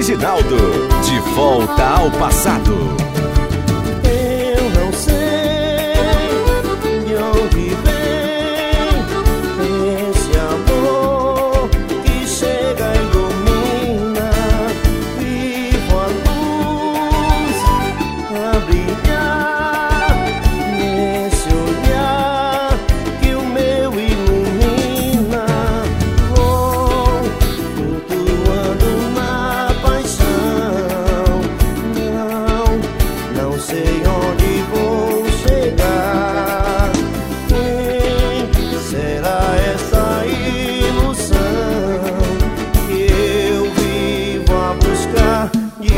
Reginaldo, de volta ao passado. Eu não sei de onde vem esse amor que chega e ilumina. Vivo a luz a brilhar nesse olhar que o meu ilumina. Vou flutuando na paixão. Não sei onde vou chegar. Quem será essa ilusão que eu vivo a buscar?